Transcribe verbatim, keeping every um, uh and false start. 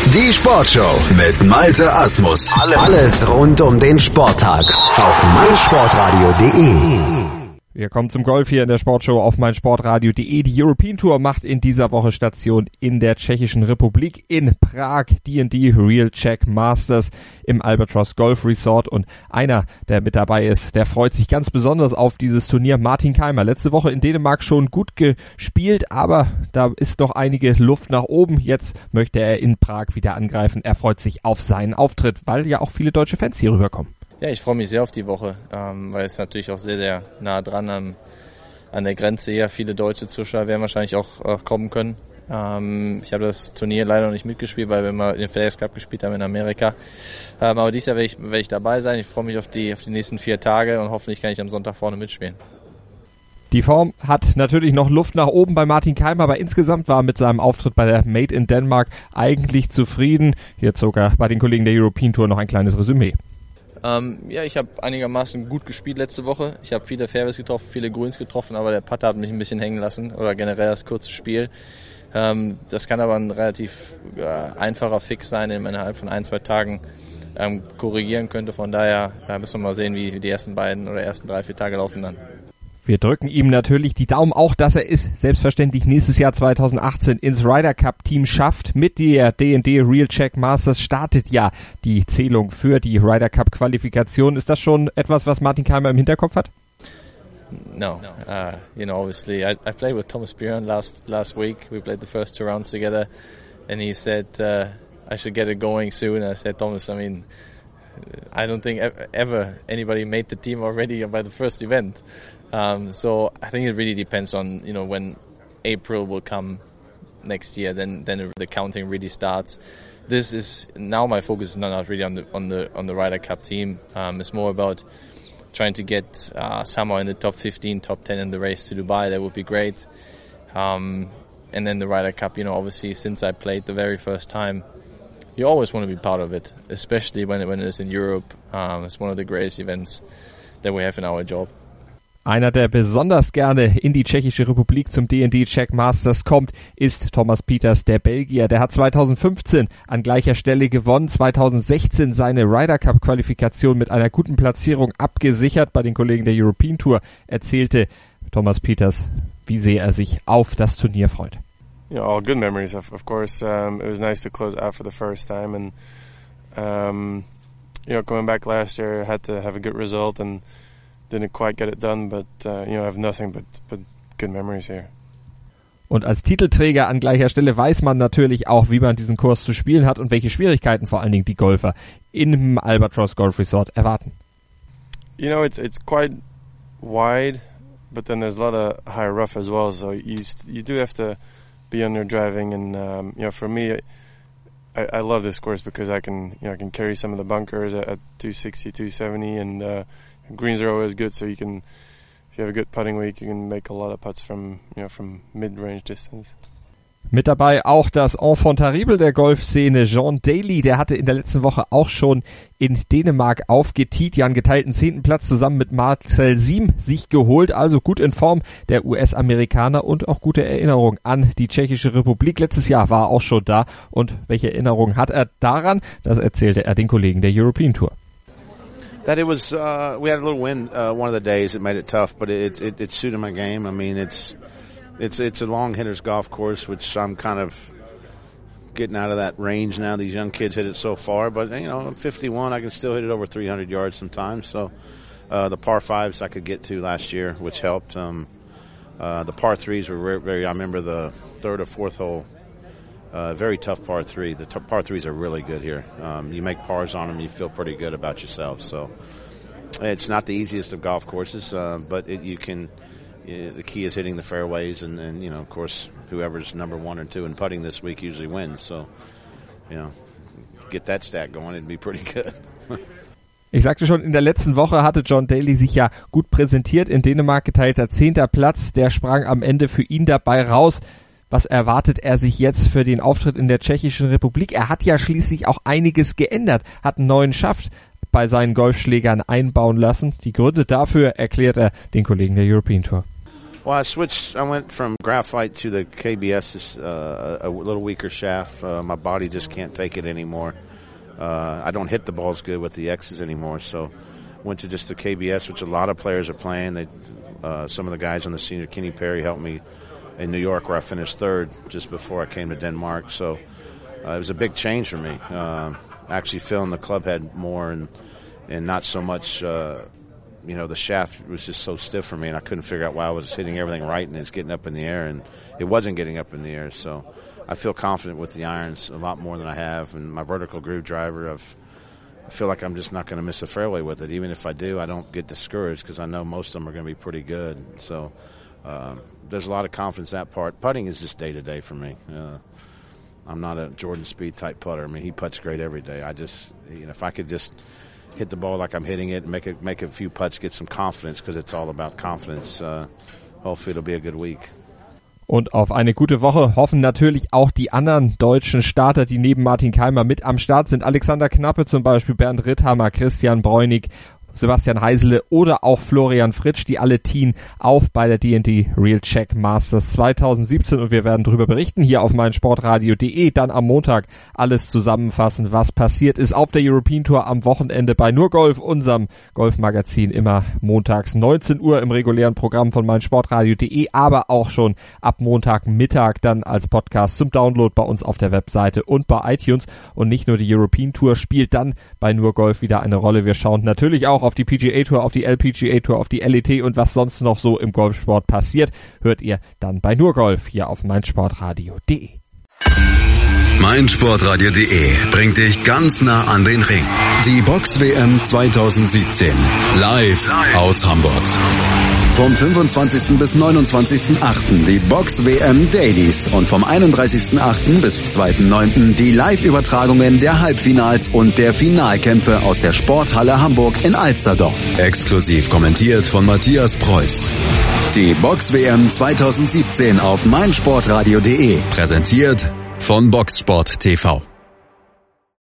Die Sportshow mit Malte Asmus. Alles rund um den Sporttag auf meinsportradio punkt de. Wir kommen zum Golf hier in der Sportshow auf meinsportradio punkt de. Die European Tour macht in dieser Woche Station in der Tschechischen Republik in Prag. D and D Real Czech Masters im Albatross Golf Resort. Und einer, der mit dabei ist, der freut sich ganz besonders auf dieses Turnier. Martin Kaymer. Letzte Woche in Dänemark schon gut gespielt, aber da ist noch einige Luft nach oben. Jetzt möchte er in Prag wieder angreifen. Er freut sich auf seinen Auftritt, weil ja auch viele deutsche Fans hier rüberkommen. Ja, ich freue mich sehr auf die Woche, ähm, weil es natürlich auch sehr, sehr nah dran an, an der Grenze hier. Viele deutsche Zuschauer werden wahrscheinlich auch äh, kommen können. Ähm, ich habe das Turnier leider noch nicht mitgespielt, weil wir mal in den FedEx Cup gespielt haben in Amerika. Ähm, aber dieses Jahr werde ich, werde ich dabei sein. Ich freue mich auf die, auf die nächsten vier Tage und hoffentlich kann ich am Sonntag vorne mitspielen. Die Form hat natürlich noch Luft nach oben bei Martin Kaymer, aber insgesamt war er mit seinem Auftritt bei der Made in Denmark eigentlich zufrieden. Hier zog er bei den Kollegen der European Tour noch ein kleines Resümee. Ähm, ja, ich habe einigermaßen gut gespielt letzte Woche. Ich habe viele Fairways getroffen, viele Greens getroffen, aber der Putter hat mich ein bisschen hängen lassen oder generell das kurze Spiel. Ähm, das kann aber ein relativ äh, einfacher Fix sein, den man innerhalb von ein, zwei Tagen ähm, korrigieren könnte. Von daher ja, müssen wir mal sehen, wie die ersten beiden oder ersten drei, vier Tage laufen dann. Wir drücken ihm natürlich die Daumen, auch dass er es selbstverständlich nächstes Jahr zweitausendachtzehn ins Ryder Cup Team schafft. Mit der D and D Real Czech Masters startet ja die Zählung für die Ryder Cup Qualifikation. Ist das schon etwas, was Martin Kaymer im Hinterkopf hat? No, uh, you know, obviously, I, I played with Thomas Bjorn last last week. We played the first two rounds together, and he said uh, I should get it going soon. I said, Thomas, I mean, I don't think ever anybody made the team already by the first event. Um, so I think it really depends on, you know, when April will come next year, then then the counting really starts. This is now my focus is not really on the on the on the Ryder Cup team. Um, it's more about trying to get uh, somehow in the top fifteen, top ten in the race to Dubai. That would be great. Um, and then the Ryder Cup, you know, obviously since I played the very first time, you always want to be part of it, especially when when it is in Europe. Um, it's one of the greatest events that we have in our job. Einer, der besonders gerne in die Tschechische Republik zum D and D Czech Masters kommt, ist Thomas Pieters, der Belgier. Der hat zweitausendfünfzehn an gleicher Stelle gewonnen, zweitausendsechzehn seine Ryder Cup Qualifikation mit einer guten Platzierung abgesichert. Bei den Kollegen der European Tour erzählte Thomas Pieters, wie sehr er sich auf das Turnier freut. You know, all good memories, of, of course. Um, it was nice to close out for the first time, and um, you know, coming back last year, I had to have a good result and didn't quite get it done, but uh, you know, I have nothing but but good memories here. Und als Titelträger an gleicher Stelle weiß man natürlich auch, wie man diesen Kurs zu spielen hat und welche Schwierigkeiten vor allen Dingen die Golfer im Albatross Golf Resort erwarten. You know, it's it's quite wide, but then there's a lot of high rough as well, so you you do have to be on your driving, and um, you know, for me, I, I love this course because I can you know I can carry some of the bunkers at, at two sixty, two seventy, and uh, greens are always good, so you can, if you have a good putting week, you can make a lot of putts from, you know, from mid-range distance. Mit dabei auch das Enfant terrible der Golfszene, John Daly, der hatte in der letzten Woche auch schon in Dänemark aufgetiet, ja einen geteilten zehnten Platz zusammen mit Marcel Siem sich geholt, also gut in Form der U S-Amerikaner und auch gute Erinnerung an die Tschechische Republik. Letztes Jahr war er auch schon da und welche Erinnerung hat er daran? Das erzählte er den Kollegen der European Tour. That it was, uh, we had a little wind, uh, one of the days that made it tough, but it, it, it suited my game. I mean, it's, it's, it's a long hitter's golf course, which I'm kind of getting out of that range now. These young kids hit it so far, but you know, I'm fifty-one, I can still hit it over three hundred yards sometimes. So, uh, the par fives I could get to last year, which helped. Um, uh, the par threes were very, very, I remember the third or fourth hole. Uh, very tough par three. The t- par threes are really good here. Um, you make pars on them, you feel pretty good about yourself. So it's not the easiest of golf courses, uh, but it, you can. Uh, the key is hitting the fairways, and then you know, of course, whoever's number one or two in putting this week usually wins. So, you know, get that stat going, it'd be pretty good. Ich sagte schon, in der letzten Woche hatte John Daly sich ja gut präsentiert. In Dänemark geteilter zehnter Platz. Der sprang am Ende für ihn dabei raus. Was erwartet er sich jetzt für den Auftritt in der Tschechischen Republik? Er hat ja schließlich auch einiges geändert, hat einen neuen Schaft bei seinen Golfschlägern einbauen lassen. Die Gründe dafür erklärt er den Kollegen der European Tour. Well, I switched. I went from graphite to the K B S, uh, a little weaker shaft. Uh, my body just can't take it anymore. Uh, I don't hit the balls good with the X's anymore, so went to just the K B S, which a lot of players are playing. They, uh, some of the guys on the senior, Kenny Perry, helped me in New York, where I finished third just before I came to Denmark. So uh, it was a big change for me. Uh, actually feeling the club head more and and not so much. Uh, you know, the shaft was just so stiff for me, and I couldn't figure out why I was hitting everything right, and it's getting up in the air, and it wasn't getting up in the air. So I feel confident with the irons a lot more than I have, and my vertical groove driver, I've, I feel like I'm just not going to miss a fairway with it. Even if I do, I don't get discouraged because I know most of them are going to be pretty good. So um, there's a lot of confidence that part. Putting is just day to day for me. Uh, I'm not a Jordan Spieth type putter. I mean, he putts great every day. I just, you know, if I could just hit the ball like I'm hitting it and make it, make a few putts, get some confidence, because it's all about confidence. Uh, hopefully it'll be a good week. Und auf eine gute Woche hoffen natürlich auch die anderen deutschen Starter, die neben Martin Keimer mit am Start sind. Alexander Knappe zum Beispiel, Bernd Ritthammer, Christian Bräunig, Sebastian Heisele oder auch Florian Fritsch, die alle teamen auf bei der D and D Real Check Masters zwanzig siebzehn, und wir werden darüber berichten hier auf meinsportradio punkt de, dann am Montag alles zusammenfassen, was passiert ist auf der European Tour am Wochenende bei Nur Golf, unserem Golfmagazin, immer montags neunzehn Uhr im regulären Programm von meinsportradio punkt de, aber auch schon ab Montagmittag dann als Podcast zum Download bei uns auf der Webseite und bei iTunes. Und nicht nur die European Tour spielt dann bei Nur Golf wieder eine Rolle. Wir schauen natürlich auch auf die P G A Tour, auf die L P G A Tour, auf die L E T und was sonst noch so im Golfsport passiert, hört ihr dann bei Nur Golf hier auf meinsportradio punkt de. meinsportradio punkt de bringt dich ganz nah an den Ring. Die Box-W M zwanzig siebzehn. Live aus Hamburg. Vom fünfundzwanzigsten bis neunundzwanzigsten achten die Box-W M Dailies und vom einunddreißigsten achten bis zweiten neunten die Live-Übertragungen der Halbfinals und der Finalkämpfe aus der Sporthalle Hamburg in Alsterdorf. Exklusiv kommentiert von Matthias Preuß. Die Box-W M zwanzig siebzehn auf meinsportradio punkt de. Präsentiert von Boxsport T V.